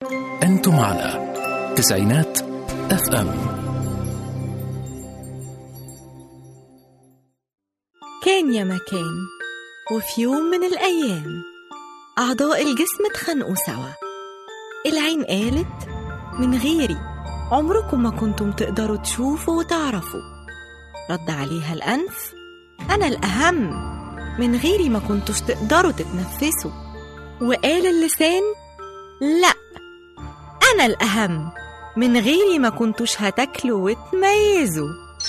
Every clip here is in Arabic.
أنتم على تسعينات FM. كان يا مكان، وفي يوم من الأيام أعضاء الجسم اتخانقوا سوا. العين قالت من غيري عمركم ما كنتم تقدروا تشوفوا وتعرفوا. رد عليها الأنف أنا الأهم، من غيري ما كنتوش تقدروا تتنفسوا. وقال اللسان لأ أنا الأهم، من غيري ما كنتوش هتاكلوا وتميزوا.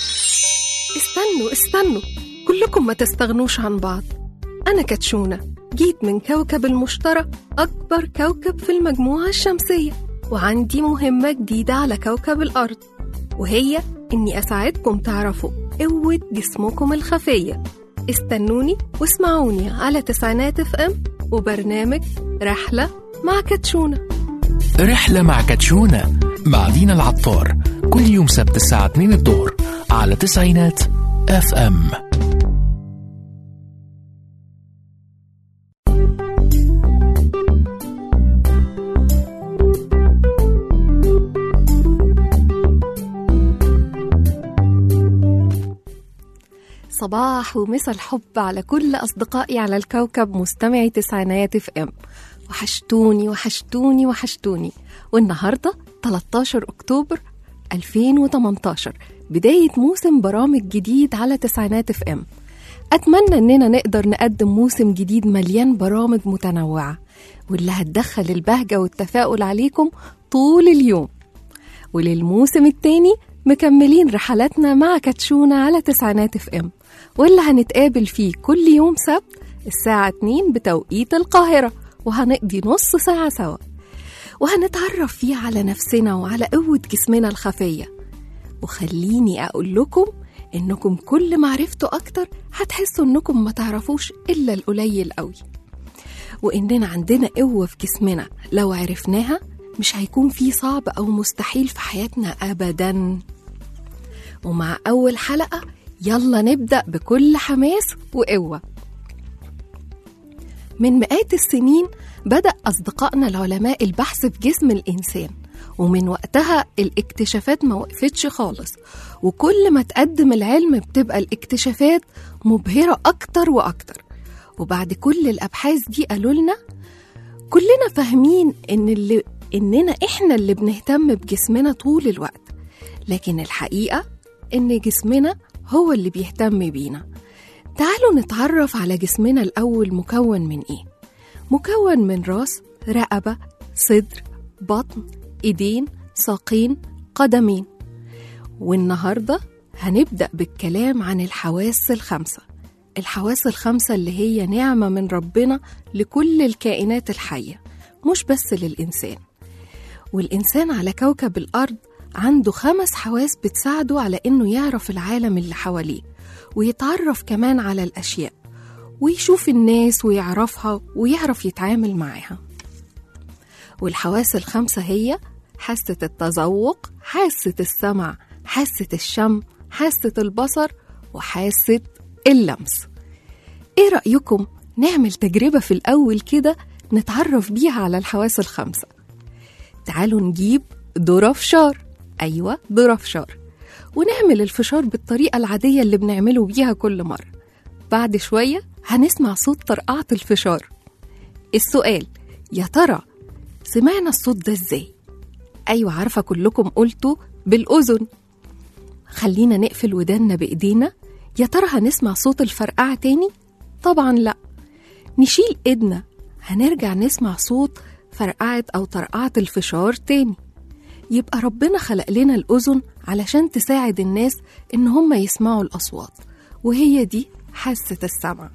استنوا كلكم ما تستغنوش عن بعض. أنا كاتشونة، جيت من كوكب المشتري، أكبر كوكب في المجموعة الشمسية، وعندي مهمة جديدة على كوكب الأرض، وهي إني أساعدكم تعرفوا قوة جسمكم الخفية. استنوني واسمعوني على تسعينات FM وبرنامج رحلة مع كاتشونة. رحلة مع كاتشونة مع دينا العطار، كل يوم سبت الساعة 2 الظهر على تسعينات FM. صباح ومسا الحب على كل أصدقائي على الكوكب مستمعي تسعينات FM. وحشتوني. والنهاردة 13 أكتوبر 2018، بداية موسم برامج جديد على تسعينات FM. أتمنى أننا نقدر نقدم موسم جديد مليان برامج متنوعة، واللي هتدخل البهجة والتفاؤل عليكم طول اليوم. وللموسم الثاني مكملين رحلاتنا مع كاتشونة على تسعينات FM، واللي هنتقابل فيه كل يوم سبت الساعة 2 بتوقيت القاهرة، وهنقضي نص ساعة سوا، وهنتعرف فيه على نفسنا وعلى قوة جسمنا الخفية. وخليني أقول لكم إنكم كل ما عرفتوا أكتر هتحسوا إنكم ما تعرفوش إلا القليل قوي، وإننا عندنا قوة في جسمنا لو عرفناها مش هيكون فيه صعب أو مستحيل في حياتنا أبداً. ومع أول حلقة يلا نبدأ بكل حماس وقوة. من مئات السنين بدأ أصدقائنا العلماء البحث في جسم الإنسان، ومن وقتها الاكتشافات ما وقفتش خالص، وكل ما تقدم العلم بتبقى الاكتشافات مبهرة أكتر وأكتر. وبعد كل الأبحاث دي قالوا لنا كلنا فاهمين إننا إحنا اللي بنهتم بجسمنا طول الوقت، لكن الحقيقة إن جسمنا هو اللي بيهتم بينا. تعالوا نتعرف على جسمنا الأول. مكون من إيه؟ مكون من راس، رقبة، صدر، بطن، إيدين، ساقين، قدمين. والنهاردة هنبدأ بالكلام عن الحواس الخمسة. الحواس الخمسة اللي هي نعمة من ربنا لكل الكائنات الحية، مش بس للإنسان. والإنسان على كوكب الأرض عنده 5 حواس بتساعده على إنه يعرف العالم اللي حواليه، ويتعرف كمان على الأشياء، ويشوف الناس ويعرفها ويعرف يتعامل معها. والحواس الخمسة هي حاسة التذوق، حاسة السمع، حاسة الشم، حاسة البصر، وحاسة اللمس. إيه رأيكم نعمل تجربة في الأول كده نتعرف بيها على الحواس الخمسة؟ تعالوا نجيب ذرة فشار. أيوة، ذرة فشار، ونعمل الفشار بالطريقة العادية اللي بنعمله بيها كل مرة. بعد شوية هنسمع صوت طرقعة الفشار. السؤال، يا ترى سمعنا الصوت ده ازاي؟ أيوة عارفة، كلكم قلتوا بالأذن. خلينا نقفل وداننا بإيدينا. يا ترى هنسمع صوت الفرقعة تاني؟ طبعا لا. نشيل إيدنا، هنرجع نسمع صوت فرقعة أو طرقعة الفشار تاني. يبقى ربنا خلق لنا الأذن علشان تساعد الناس إن هم يسمعوا الأصوات، وهي دي حاسة السمع.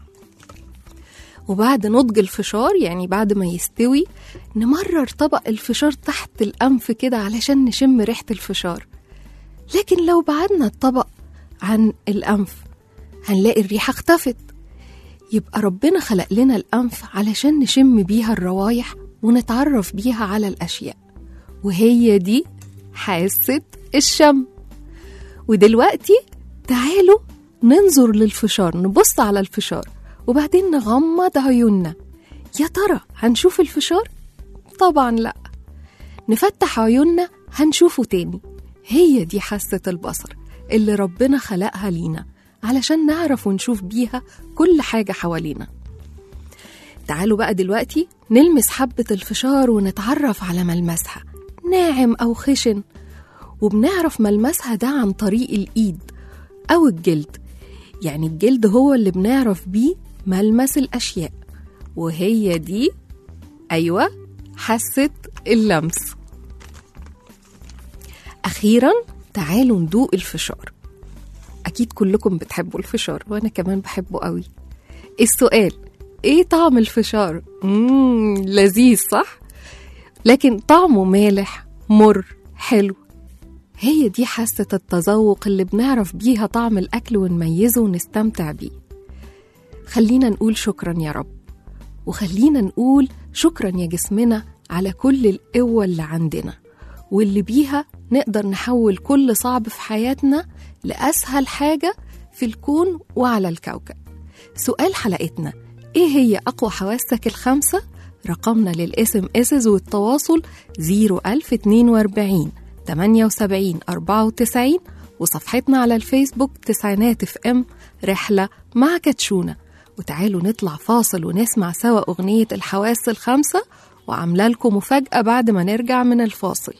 وبعد نضج الفشار، يعني بعد ما يستوي، نمرر طبق الفشار تحت الأنف كده علشان نشم ريحة الفشار. لكن لو بعدنا الطبق عن الأنف هنلاقي الريحة اختفت. يبقى ربنا خلق لنا الأنف علشان نشم بيها الروايح ونتعرف بيها على الأشياء، وهي دي حاسة الشم. ودلوقتي تعالوا ننظر للفشار، نبص على الفشار وبعدين نغمض عيوننا. يا ترى هنشوف الفشار؟ طبعا لا. نفتح عيوننا هنشوفه تاني. هي دي حاسة البصر اللي ربنا خلقها لينا علشان نعرف ونشوف بيها كل حاجة حوالينا. تعالوا بقى دلوقتي نلمس حبة الفشار ونتعرف على ملمسها، ناعم أو خشن. وبنعرف ملمسها ده عن طريق الإيد أو الجلد. يعني الجلد هو اللي بنعرف بيه ملمس الأشياء، وهي دي أيوة حاسة اللمس. أخيراً تعالوا ندوق الفشار. أكيد كلكم بتحبوا الفشار وأنا كمان بحبه قوي. السؤال إيه طعم الفشار؟ لذيذ صح؟ لكن طعمه مالح، مر، حلو. هي دي حاسة التذوق اللي بنعرف بيها طعم الأكل ونميزه ونستمتع بيه. خلينا نقول شكراً يا رب، وخلينا نقول شكراً يا جسمنا على كل القوة اللي عندنا، واللي بيها نقدر نحول كل صعب في حياتنا لأسهل حاجة في الكون وعلى الكوكب. سؤال حلقتنا إيه هي أقوى حواسك الخمسة؟ رقمنا للSMS والتواصل 01042 78 94، وصفحتنا على الفيسبوك تسعينات FM رحلة مع كاتشونا. وتعالوا نطلع فاصل ونسمع سوا أغنية الحواس الخمسة، وعاملة لكم مفاجأة بعد ما نرجع من الفاصل.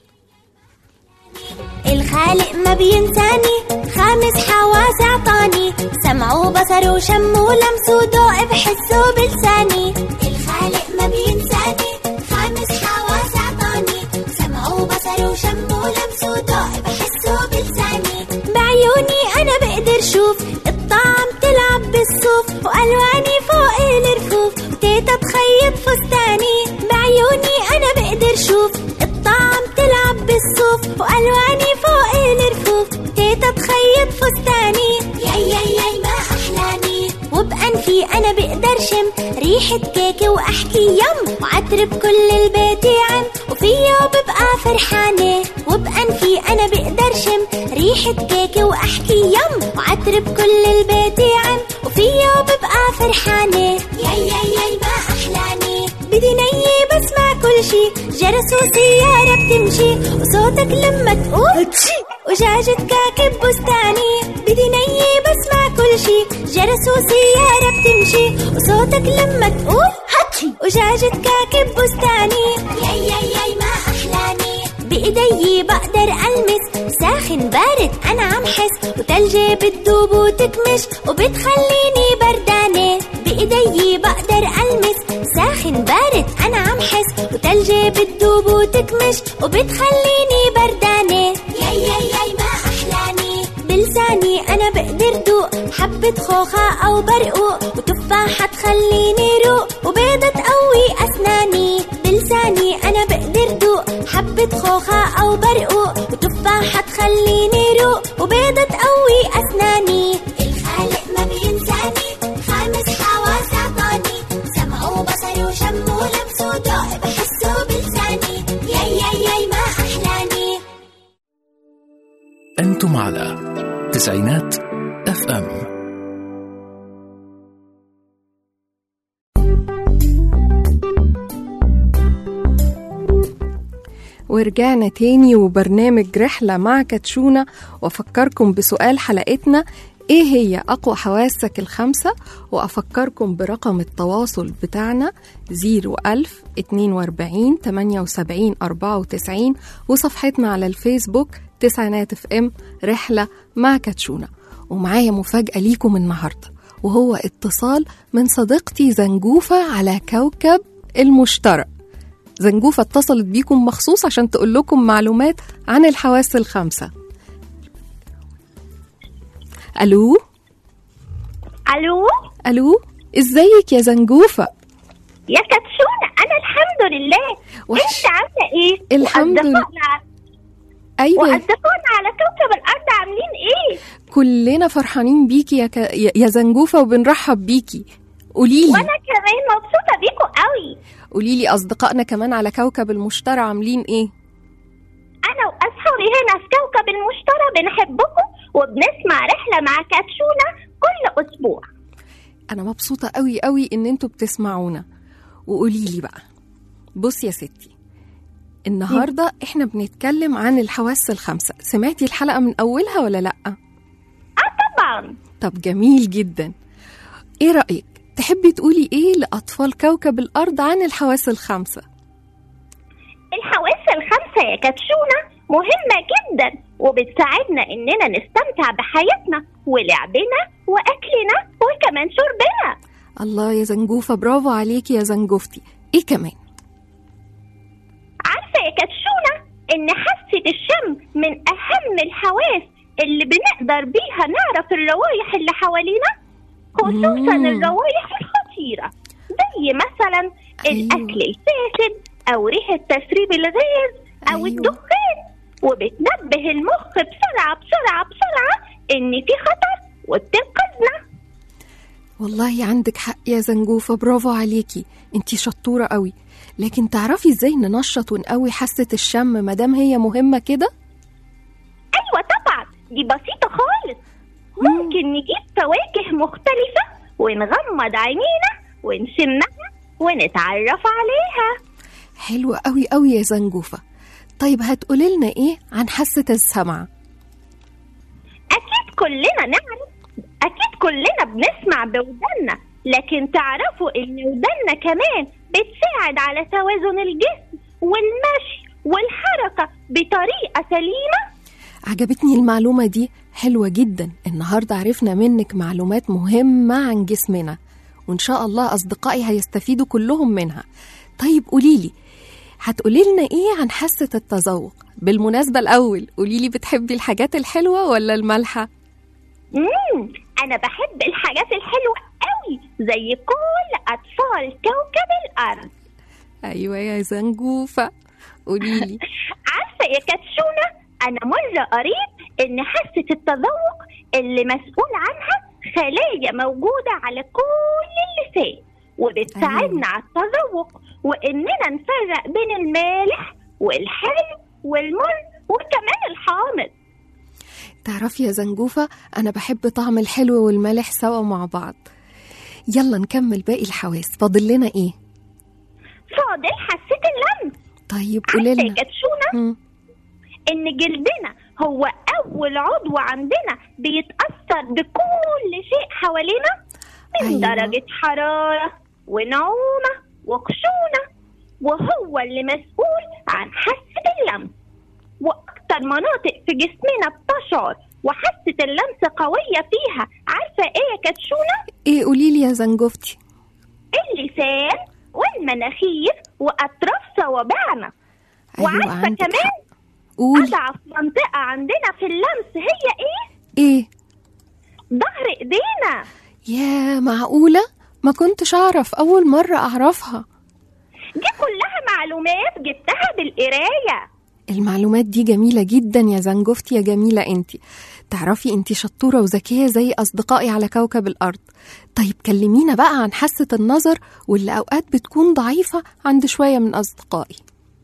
الخالق ما بينساني، خامس حواس عطاني، سمع وبصر وشم ولمس ودوق بحسه بلساني. الخالق ما بينساني، خامس حواس عطاني، سمع وبصر وشم ولمس ودوق بحسه بلساني. بعيوني أنا بقدر شوف الطعم تلعب بالصوف، وألواني فوق الرفوف وتيتا تخيط فستاني. بعيوني أنا بقدر شوف الطعم تلعب بالصوف، وألواني فوق الرفوف تيتا تخيط فستاني. ياي ما أحلامي، وبأنفي أنا بقدر شم ريحة كيكة وأحكي يم، وعطر بكل البيت يعم وفيا وببقى فرحانة. وبأنفي أنا بقدر شم ريحة كيكة وأحكي يم، وعطر بكل البيت يعم وفيا وببقى فرحانة. ياي ما أحلامي، بدي نيي بسمع كل شي، جرس وسيارة بتمشي وصوتك لما تقول وجاجة كاكب بستاني. بدي نيي بسمع كل شي، جرس وسيارة بتمشي وصوتك لما تقول وجاجة كاكب بستاني. ياي ما أحلامي، بإيدي بقدر ألمس ساخن بارد أنا عم حس، وتلجي بتدوب وتكمش وبتخليني بردانة. بإيدي بقدر ألمس ساخن بارد أنا عم حس، وتلجي بتدوب وتكمش وبتخليني بردانة. ياي ما أحلامي، بلساني أنا بقدر دوق حبة خوخة أو برقوق، وتفاحة تخليني روق وبيضة تقوي أسناني. بلساني أنا بقدر دوق حبة خوخة أو برقوق، وتفاحة تخليني روق وبيضة تقوي أسناني. الخالق ما بينساني، خامس حواس عطاني، سمع وبصر وشم ولمس ودوق بحسه بلساني. ياي ما أحلامي. أنتم على تسعينات FM. ورجعنا تاني وبرنامج رحلة مع كاتشونا، وأفكركم بسؤال حلقتنا إيه هي أقوى حواسك الخمسة، وأفكركم برقم التواصل بتاعنا 01042 78 94، وصفحتنا على الفيسبوك تسعينات FM رحلة مع كاتشونا. ومعايا مفاجأة ليكم النهاردة، وهو اتصال من صديقتي زنجوفة على كوكب المشتري. زنجوفة اتصلت بيكم مخصوص عشان تقول لكم معلومات عن الحواس الخمسة. ألو ازيك يا زنجوفة؟ يا كاتشونا أنا الحمد لله. انت عاملة ايه؟ الحمد لله. أيوة، وأصدقائنا على كوكب الأرض عاملين ايه؟ كلنا فرحانين بيكي يا زنجوفة، وبنرحب بيكي. قوليلي. وأنا كمان مبسوطة بيكم قوي. قوليلي أصدقائنا كمان على كوكب المشتري عاملين ايه؟ أنا وأصحابي هنا في كوكب المشتري بنحبكم وبنسمع رحلة مع كاتشونا كل أسبوع. أنا مبسوطة قوي إن انتوا بتسمعونا. وقوليلي بقى، بص يا ستي، النهاردة احنا بنتكلم عن الحواس الخمسة. سمعتي الحلقة من أولها ولا لأ؟ طبعا. طب جميل جدا. ايه رأيك؟ تحبي تقولي ايه لأطفال كوكب الأرض عن الحواس الخمسة؟ الحواس الخمسة يا كاتشونة مهمة جدا وبتساعدنا إننا نستمتع بحياتنا ولعبنا وأكلنا وكمان شربنا. الله يا زنجوفة، برافو عليكي يا زنجوفتي. ايه كمان؟ عارفة يا كاتشونة إن حاسة الشم من أهم الحواس اللي بنقدر بيها نعرف الروايح اللي حوالينا، خصوصا الروايح الخطيرة زي مثلا الأكل الفاسد أو ريحة تسريب الغاز أو الدخان، وبتنبه المخ بسرعة بسرعة بسرعة إن في خطر وبتنقذنا. والله عندك حق يا زنجوفة، برافو عليكي، انتي شطورة قوي. لكن تعرفي ازاي ننشط ونقوي حاسة الشم مادام هي مهمة كده؟ أيوة طبعا، دي بسيطة خالص. ممكن نجيب فواكه مختلفة ونغمض عينينا ونشمها ونتعرف عليها. حلوة قوي قوي يا زنجوفة. طيب هتقولي لنا ايه عن حاسة السمع؟ أكيد كلنا بنسمع بودنا، لكن تعرفوا إن ودنا كمان بتساعد على توازن الجسم والمشي والحركة بطريقة سليمة. عجبتني المعلومة دي، حلوة جدا. النهاردة عرفنا منك معلومات مهمة عن جسمنا، وإن شاء الله أصدقائي هيستفيدوا كلهم منها. طيب قوليلي، هتقولي لنا إيه عن حاسة التذوق؟ بالمناسبة الأول قوليلي، بتحبي الحاجات الحلوة ولا المالحة؟ أنا بحب الحاجات الحلوة قوي زي كل أطفال كوكب الأرض. أيوة يا زنجوفة، قوليلي. عارفة يا كاتشونة، أنا مرة قريت إن حاسة التذوق اللي مسؤول عنها خلايا موجودة على كل اللسان، وبتساعدنا على التذوق وإننا نفرق بين المالح والحلو والمر وكمان الحامض. تعرفي يا زنجوفة، أنا بحب طعم الحلو والمالح سوا مع بعض. يلا نكمل باقي الحواس، فاضل لنا إيه؟ فاضل حاسة اللمس. طيب قولي لنا. كاتشونة إن جلدنا هو أول عضو عندنا بيتأثر بكل شيء حوالينا من درجة حرارة ونعومة وخشونة، وهو اللي مسؤول عن حاسة اللمس. وأكتر مناطق في جسمنا بتشعر وحاسة اللمس قوية فيها، عارفة إيه يا كاتشونة؟ إيه؟ قوليلي يا زنجوفتي. اللسان والمناخير وأطراف صوابعنا. وعارفة كمان أضعف منطقة عندنا في اللمس هي إيه؟ ظهر إيدينا. يا معقولة؟ ما كنتش أعرف، أول مرة أعرفها. دي كلها معلومات جبتها بالقراية. المعلومات دي جميلة جدا يا زنجوفتي، يا جميلة انتي. تعرفي انتي شطورة وذكية زي أصدقائي على كوكب الأرض. طيب كلمينا بقى عن حاسة النظر، واللي أوقات بتكون ضعيفة عند شوية من أصدقائي.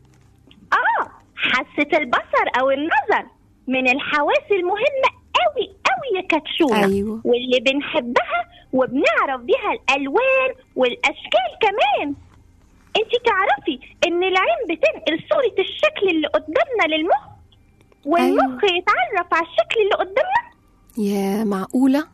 حاسة البصر أو النظر من الحواس المهمة قوي قوي يا كاتشونة. أيوة. واللي بنحبها وبنعرف بيها الألوان والأشكال كمان. انتي تعرفي ان العين بتنقل صورة الشكل اللي قدامنا للمخ، والمخ يتعرف على الشكل اللي قدامنا. يا معقولة؟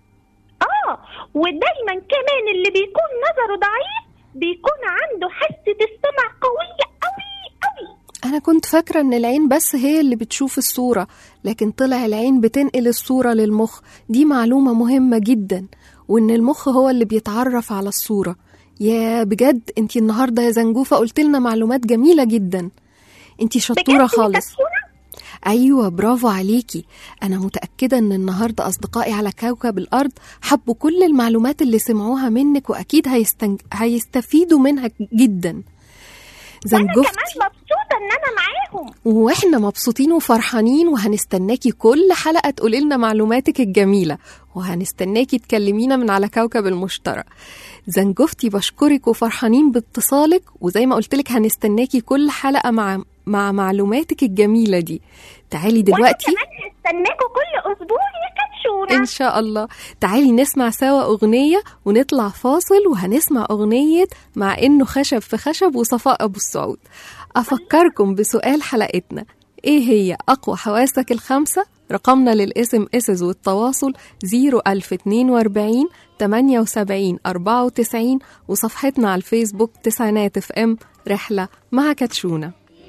ودايما كمان اللي بيكون نظره ضعيف بيكون عنده حاسة السمع قوية قوي قوي. أنا كنت فاكرة إن العين بس هي اللي بتشوف الصورة، لكن طلع العين بتنقل الصورة للمخ. دي معلومة مهمة جدا، وإن المخ هو اللي بيتعرف على الصورة. يا بجد انتي النهاردة يا زنجوفة قلت لنا معلومات جميلة جدا. انتي شطورة خالص. أيوة برافو عليكي. أنا متأكدة أن النهاردة أصدقائي على كوكب الأرض حبوا كل المعلومات اللي سمعوها منك، وأكيد هيستفيدوا منها جدا. أنا كمان مبسوطة أن أنا معاهم، وإحنا مبسوطين وفرحانين، وهنستناكي كل حلقة تقولي لنا معلوماتك الجميلة، وهنستناكي تكلمينا من على كوكب المشتري. زنجوفتي بشكرك وفرحانين باتصالك، وزي ما قلتلك هنستناكي كل حلقة مع معلوماتك الجميلة دي. تعالي دلوقتي. وأنا كمان هستناكوا كل أسبوع يا كاتشونة إن شاء الله. تعالي نسمع سوا أغنية ونطلع فاصل، وهنسمع أغنية مع إنه خشب في خشب وصفاء أبو السعود. أفكركم بسؤال حلقتنا، إيه هي أقوى حواسك الخمسة؟ رقمنا للاسم اسز والتواصل 01042 78 94، وصفحتنا على الفيسبوك تسعينات اف ام رحلة مع كاتشونا.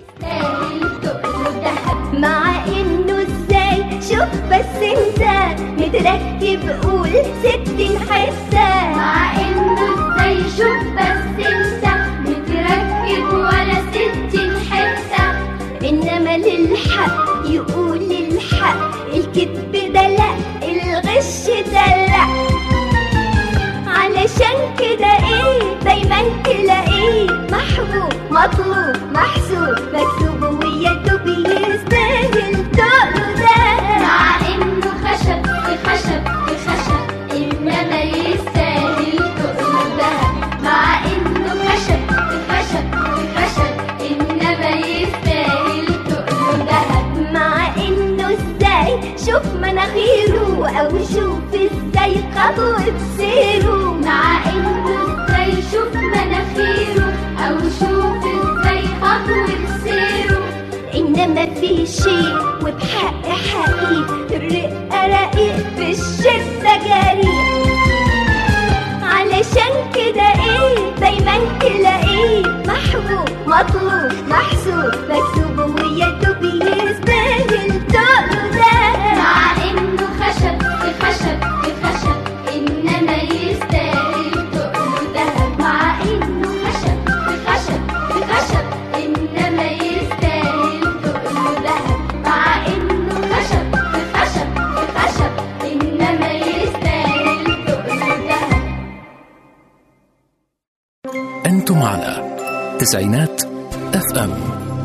مع انه ازاي شوف بس انت متركب قول 60 حسة، مع انه ازاي شوف بس انت متركب ولا 60 حسة، انما للحق يقول الحق، الكذب ده لا، الغش ده لا، علشان كده ايه دايما تلاقيه محبوب مطلوب محسوب مكتوب ويدوب يستاهل تقله ده، مع انه خشب في خشب في خشب انما يستاهل تقله ده، مع انه خشب في خشب في خشب انما يستاهل تقله ده، مع انه ازاي شوف مناخيره او شوف ازاي خطوة سيره، مع انه ازاي شوف مناخيره او شوف ازاي خطوة سيره، انما في شيء وبحق حقيقي الرقة رقيق في الشدة جريء، علشان كده ايه دايما تلاقيه محبوب مطلوب محسوب مكتوب ويدوب يستاهل تقله ده، مع انه خشب في خشب في خشب انما يستاهل تقله ده، مع انه خشب في خشب في خشب انما يستاهل تقله ده، مع انه خشب في خشب في خشب انما يستاهل تقله ده. أنتم على تسعينات اف ام.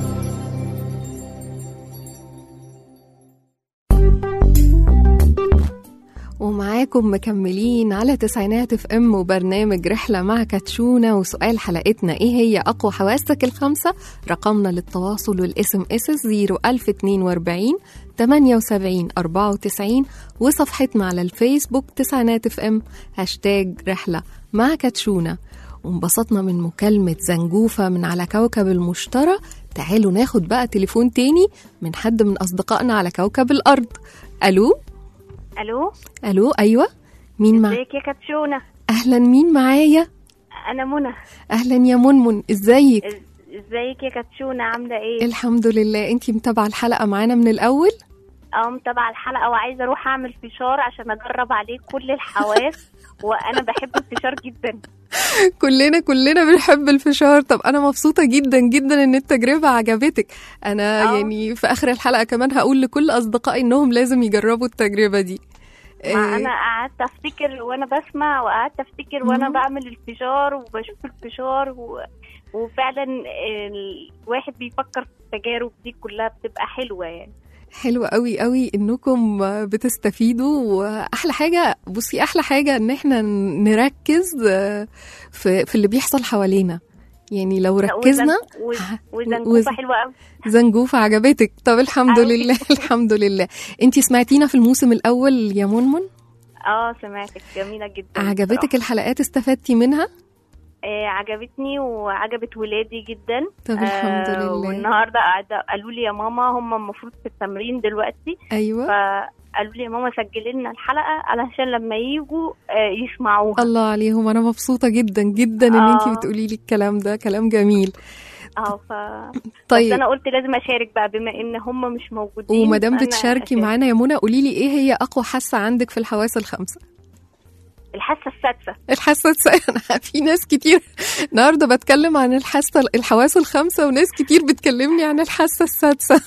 ومعاكم مكملين على تسعينات اف ام وبرنامج رحلة مع كاتشونا، وسؤال حلقتنا ايه هي أقوى حواسك الخمسة؟ رقمنا للتواصل والاسم اسس 01042 78 94، وصفحتنا على الفيسبوك تسعينات اف ام هاشتاج رحلة مع كاتشونا. وانبسطنا من مكالمة زنجوفة من على كوكب المشتري. تعالوا ناخد بقى تليفون تاني من حد من أصدقائنا على كوكب الأرض. ألو الو ألو أيوة، مين معايا؟ ازيك يا كاتشونا؟ أهلا، مين معايا؟ انا منى. أهلا يا منمن، إزيك؟ ازيك يا كاتشونا، عامله ايه؟ الحمد لله. أنتي متابعة الحلقة معانا من الأول؟ متابعه الحلقه وعايزه اروح اعمل فشار عشان اجرب عليه كل الحواس وانا بحب الفشار جدا. كلنا بنحب الفشار. طب أنا مبسوطة جدا جدا إن التجربة عجبتك. أنا يعني في آخر الحلقة كمان هقول لكل أصدقائي إنهم لازم يجربوا التجربة دي. انا قعدت افتكر وانا بسمع، وقعدت افتكر وانا بعمل الفشار وبشوف الفشار وفعلا الواحد بيفكر في التجارب دي كلها بتبقى حلوة يعني. حلو قوي قوي انكم بتستفيدوا. واحلى حاجه، بصي احلى حاجه ان احنا نركز في اللي بيحصل حوالينا. يعني لو ركزنا. وزنجوفه حلوه قوي. زنجوفه عجبتك؟ طب الحمد لله. الحمد لله. انتي سمعتينا في الموسم الاول يا منمن؟ سمعتك، جميلة جدا. عجبتك بصراحة الحلقات؟ استفدتي منها؟ عجبتني وعجبت ولادي جدا. طب الحمد لله. والنهارده قالوا لي يا ماما، هم المفروض في التمرين دلوقتي. ايوه. فقالوا لي يا ماما سجلي لنا الحلقه علشان لما يجوا يسمعوها. الله عليهم، انا مبسوطه جدا جدا ان انتي بتقولي لي الكلام ده، كلام جميل. طيب بس انا قلت لازم اشارك بقى بما ان هم مش موجودين. وما دام بتشاركي معانا يا منى، قولي لي ايه هي اقوى حاسه عندك في الحواس الخمسه؟ الحاسه السادسه. الحاسه السادسه. في ناس كتير النهارده بتكلم عن الحواس الخمسه، وناس كتير بتكلمني عن الحاسه السادسه.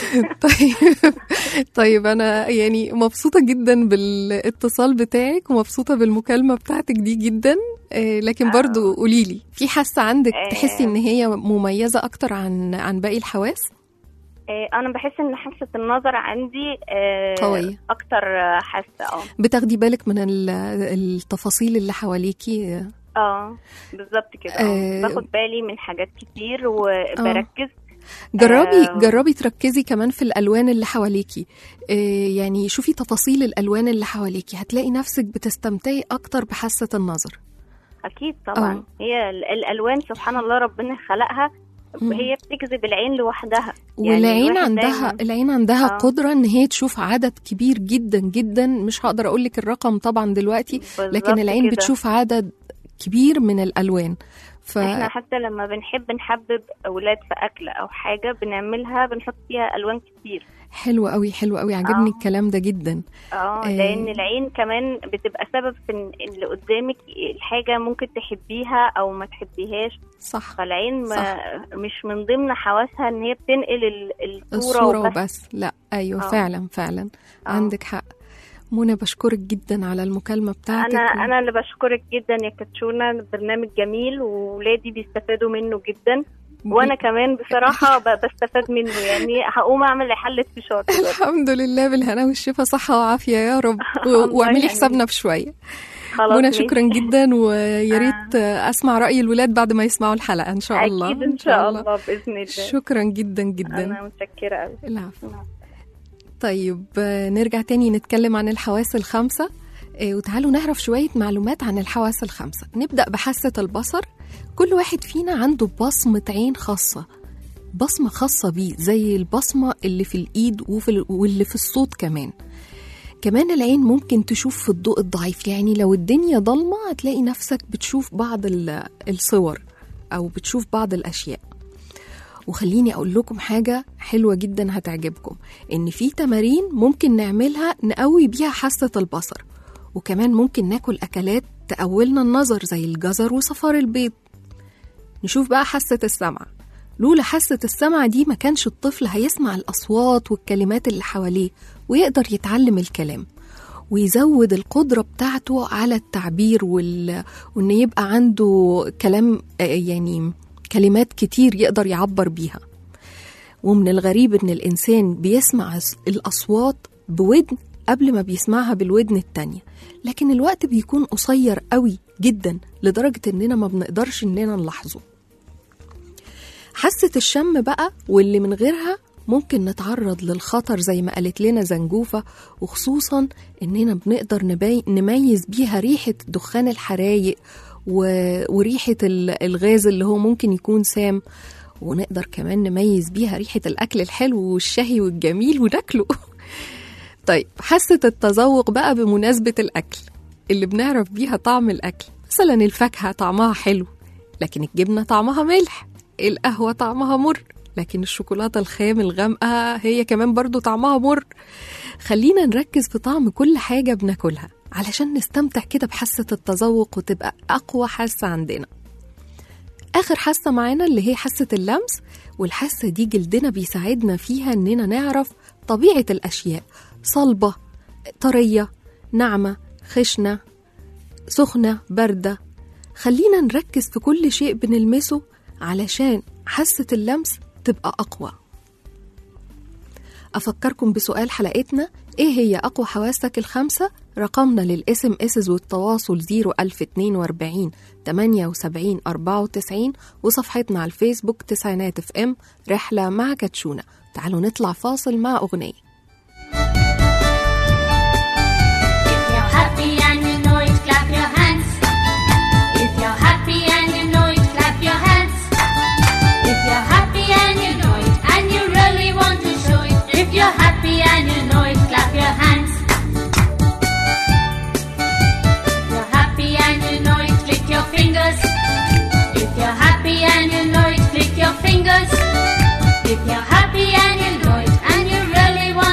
طيب انا يعني مبسوطه جدا بالاتصال بتاعك ومبسوطه بالمكالمه بتاعتك دي جدا. لكن برضو قولي لي، في حاسه عندك تحسي ان هي مميزه اكتر عن باقي الحواس؟ انا بحس ان حاسه النظر عندي قويه اكتر حاسه. بتاخدي بالك من التفاصيل اللي حواليكي؟ بالظبط كده. باخد بالي من حاجات كتير وبركز. جربي تركزي كمان في الالوان اللي حواليكي. يعني شوفي تفاصيل الالوان اللي حواليكي، هتلاقي نفسك بتستمتعي اكتر بحاسه النظر. اكيد طبعا. هي الالوان سبحان الله ربنا خلقها هي بتجذب العين لوحدها. والعين الواحد عندها دايماً- العين عندها قدرة ان هي تشوف عدد كبير جدا جدا، مش هقدر اقول لك الرقم طبعا دلوقتي، لكن بالظبط العين كده. بتشوف عدد كبير من الالوان. احنا حتى لما بنحب نحبب اولاد في اكله او حاجه بنعملها بنحط فيها الوان كتير. حلو قوي حلو قوي، عجبني الكلام ده جدا. لان العين كمان بتبقى سبب في ان اللي قدامك الحاجه ممكن تحبيها او ما تحبيهاش. صح. فالعين صح. مش من ضمن حواسها ان هي بتنقل الصوره وبس. لا ايوه فعلا فعلا عندك حق. منى بشكرك جدا على المكالمة بتاعتك. أنا اللي بشكرك جدا يا كاتشونا، برنامج جميل وولادي بيستفادوا منه جدا، وأنا كمان بصراحة بستفاد منه. يعني هقوم أعمل حلة فشار. الحمد لله، بالهنا والشفا، صحة وعافية يا رب. واعملي حسابنا بشوية. منى شكرا جدا، ويا ريت أسمع رأي الولاد بعد ما يسمعوا الحلقة إن شاء الله. أكيد إن شاء الله بإذن الله. شكرا جدا جدا. أنا متشكرة أوي. العفو. طيب نرجع تاني نتكلم عن الحواس الخمسة، وتعالوا نعرف شوية معلومات عن الحواس الخمسة. نبدأ بحاسة البصر. كل واحد فينا عنده بصمة عين خاصة، بصمة خاصة بيه، زي البصمة اللي في الإيد واللي في الصوت كمان. كمان العين ممكن تشوف في الضوء الضعيف، يعني لو الدنيا ضلمة هتلاقي نفسك بتشوف بعض الصور أو بتشوف بعض الأشياء. وخليني أقول لكم حاجة حلوة جدا هتعجبكم، إن في تمارين ممكن نعملها نقوي بيها حاسة البصر، وكمان ممكن ناكل أكلات تقولنا النظر زي الجزر وصفار البيض. نشوف بقى حاسة السمع. لولا حاسة السمع دي ما كانش الطفل هيسمع الأصوات والكلمات اللي حواليه ويقدر يتعلم الكلام ويزود القدرة بتاعته على التعبير وإن يبقى عنده كلام، يعني كلمات كتير يقدر يعبر بيها. ومن الغريب إن الإنسان بيسمع الأصوات بودن قبل ما بيسمعها بالودن التانية، لكن الوقت بيكون قصير قوي جدا لدرجة إننا ما بنقدرش إننا نلاحظه. حاسة الشم بقى، واللي من غيرها ممكن نتعرض للخطر زي ما قالت لنا زنجوفة، وخصوصا إننا بنقدر نميز بيها ريحة دخان الحرايق وريحة الغاز اللي هو ممكن يكون سام، ونقدر كمان نميز بيها ريحة الأكل الحلو والشهي والجميل وناكله. طيب حاسة التذوق بقى بمناسبة الأكل اللي بنعرف بيها طعم الأكل. مثلا الفاكهة طعمها حلو لكن الجبنة طعمها ملح، القهوة طعمها مر لكن الشوكولاتة الخام الغامقة هي كمان برضو طعمها مر. خلينا نركز في طعم كل حاجة بناكلها علشان نستمتع كده بحاسة التذوق وتبقى أقوى حاسة عندنا. آخر حاسة معانا اللي هي حاسة اللمس، والحاسة دي جلدنا بيساعدنا فيها إننا نعرف طبيعة الأشياء، صلبة، طرية، ناعمة، خشنة، سخنة، باردة. خلينا نركز في كل شيء بنلمسه علشان حاسة اللمس تبقى أقوى. أفكركم بسؤال حلقتنا، إيه هي أقوى حواسك الخمسة؟ رقمنا للSMS والتواصل 01042 78 94، وصفحتنا على الفيسبوك تسعينات FM رحلة مع كاتشونا. تعالوا نطلع فاصل مع أغنية. If you're happy and you know it, and you really want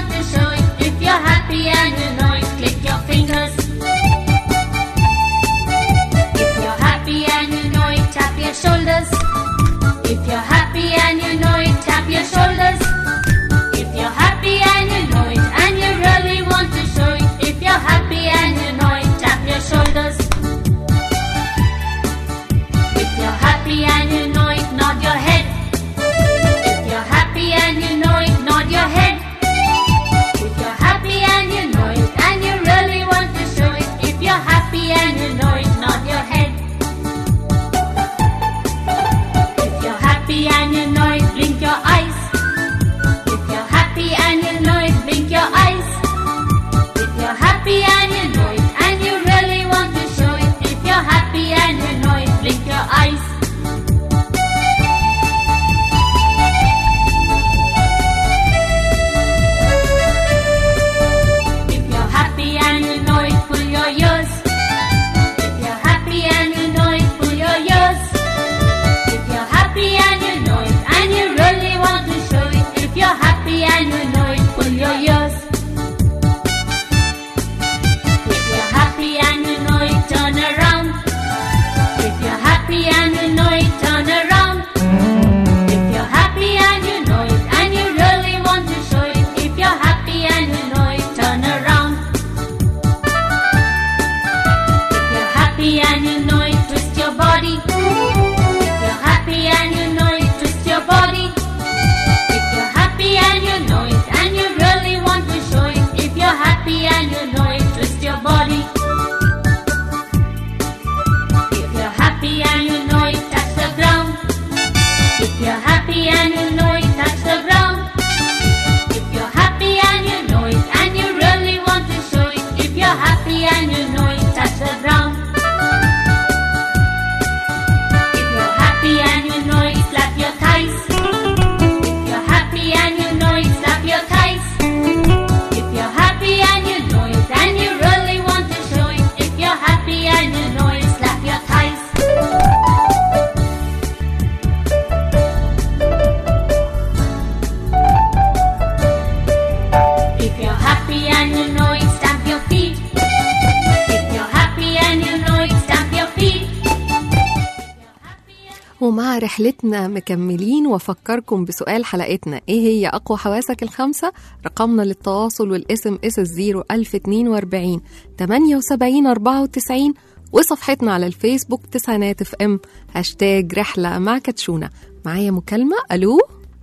ومع رحلتنا مكملين، وافكركم بسؤال حلقتنا: ايه هي اقوى حواسك الخمسة؟ رقمنا للتواصل والاسم اس 01042 78 94، وصفحتنا على الفيسبوك تسعينات اف ام #رحلة مع كاتشونا. معايا مكالمة. الو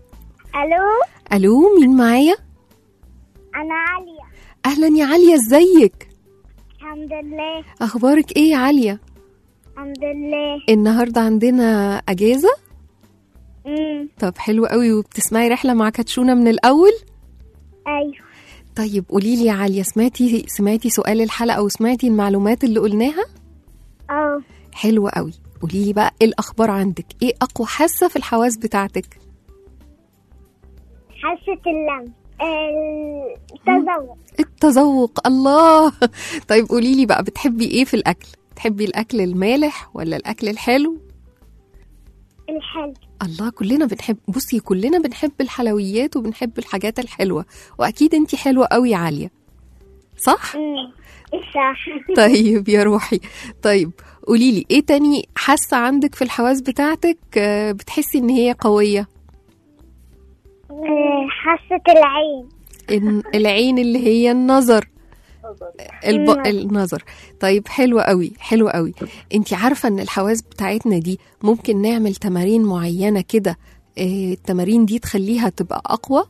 الو، مين معايا؟ أنا عليا. اهلا يا عليا، ازيك؟ الحمد لله. اخبارك ايه يا عليا؟ الحمد لله. النهارده عندنا اجازة. طب حلو قوي. وبتسمعي رحلة مع كاتشونا من الاول؟ أيوه. طيب قولي لي يا عليا، سمعتي سؤال الحلقة وسمعتي المعلومات اللي قلناها؟ حلو قوي. قولي لي بقى ايه الاخبار عندك؟ ايه اقوى حاسة في الحواس بتاعتك؟ حاسة اللمس، التذوق. التذوق، الله. طيب قولي لي بقى، بتحبي ايه في الاكل؟ تحبي الاكل المالح ولا الاكل الحلو؟ الحلو. الله، كلنا بنحب الحلويات وبنحب الحاجات الحلوة، واكيد انتي حلوة قوي يا عالية، صح؟ صح. طيب يا روحي، طيب قولي لي ايه تاني حاسة عندك في الحواس بتاعتك بتحسي ان هي قوية؟ حاسة العين. العين اللي هي النظر. النظر. طيب حلو قوي، حلو قوي. انتي عارفة ان الحواس بتاعتنا دي ممكن نعمل تمارين معينة كده، التمارين دي تخليها تبقى اقوى؟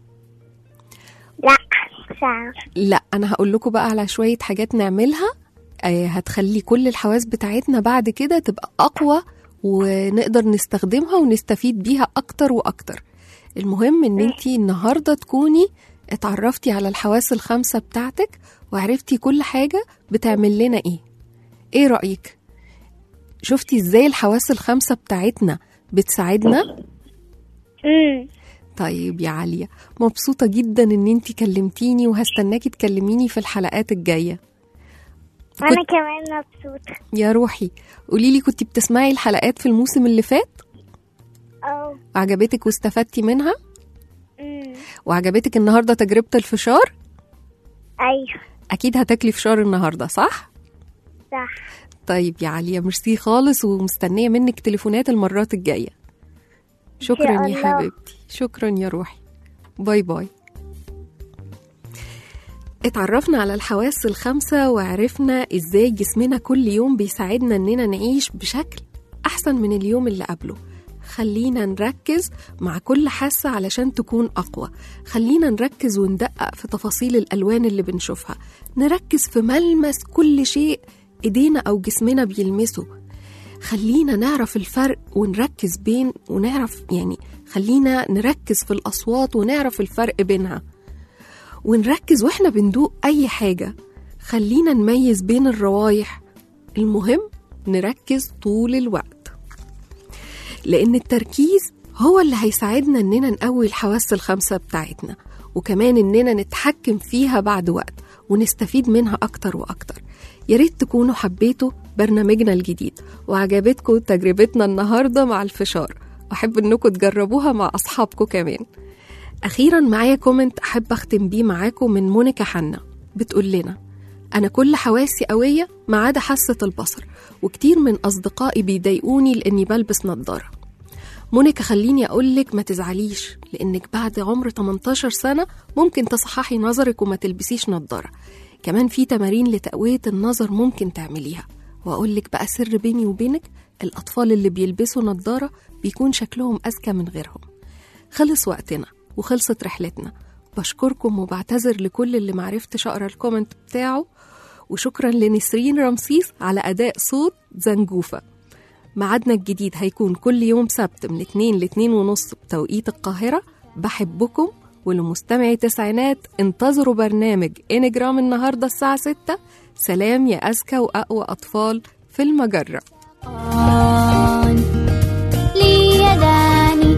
لا صعب. لا، انا هقول لكم بقى على شوية حاجات نعملها هتخلي كل الحواس بتاعتنا بعد كده تبقى اقوى، ونقدر نستخدمها ونستفيد بيها اكتر واكتر. المهم ان انتي النهاردة تكوني اتعرفتي على الحواس الخمسة بتاعتك، وعرفتي كل حاجة بتعمل لنا ايه رأيك؟ شفتي ازاي الحواس الخمسة بتاعتنا بتساعدنا؟ طيب يا عليا، مبسوطة جدا ان انتي كلمتيني، وهستناكي تكلميني في الحلقات الجاية. انا كمان مبسوطة يا روحي. قوليلي، كنتي بتسمعي الحلقات في الموسم اللي فات؟ وعجبتك واستفدتي منها؟ وعجبتك النهاردة تجربة الفشار؟ أيوه. أكيد هتاكلي فشار النهاردة، صح؟ صح. طيب يا عليا، ميرسي خالص، ومستنية منك تليفونات المرات الجاية. شكرا يا حبيبتي، شكرا يا روحي، باي باي. اتعرفنا على الحواس الخمسة، وعرفنا ازاي جسمنا كل يوم بيساعدنا اننا نعيش بشكل أحسن من اليوم اللي قبله. خلينا نركز مع كل حاسة علشان تكون أقوى. خلينا نركز وندقق في تفاصيل الألوان اللي بنشوفها، نركز في ملمس كل شيء إيدينا أو جسمنا بيلمسه. خلينا نعرف الفرق ونركز خلينا نركز في الأصوات ونعرف الفرق بينها، ونركز وإحنا بندوق أي حاجة. خلينا نميز بين الروايح. المهم نركز طول الوقت، لأن التركيز هو اللي هيساعدنا إننا نقوي الحواس الخمسة بتاعتنا، وكمان إننا نتحكم فيها بعد وقت ونستفيد منها أكتر وأكتر. ياريت تكونوا حبيتوا برنامجنا الجديد وعجبتكم تجربتنا النهاردة مع الفشار، وأحب إنكم تجربوها مع أصحابكم كمان. أخيرا معايا كومنت أحب أختم بيه معاكم من مونيكا حنا، بتقول لنا: أنا كل حواسي قوية ما عدا حاسة البصر، وكتير من أصدقائي بيضايقوني لأني بلبس نظارة. مونيكا، خليني أقولك ما تزعليش، لأنك بعد عمر 18 سنة ممكن تصححي نظرك وما تلبسيش نظارة. كمان في تمارين لتقوية النظر ممكن تعمليها. وأقولك بقى سر بيني وبينك، الأطفال اللي بيلبسوا نظارة بيكون شكلهم أذكى من غيرهم. خلص وقتنا وخلصت رحلتنا. بشكركم وبعتذر لكل اللي معرفتش أقرأ الكومنت بتاعه، وشكرا لنسرين رمسيس على أداء صوت زنجوفة. معادنا الجديد هيكون كل يوم سبت من 2 ل 2:30 بتوقيت القاهرة. بحبكم، ولمستمعي تسعينات انتظروا برنامج إنجرام النهاردة الساعة 6. سلام يا أذكى وأقوى أطفال في المجرة. لي يدان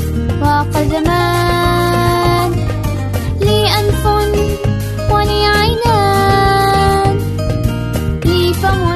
وقدمان، لي أنف ولي عينان، لي فم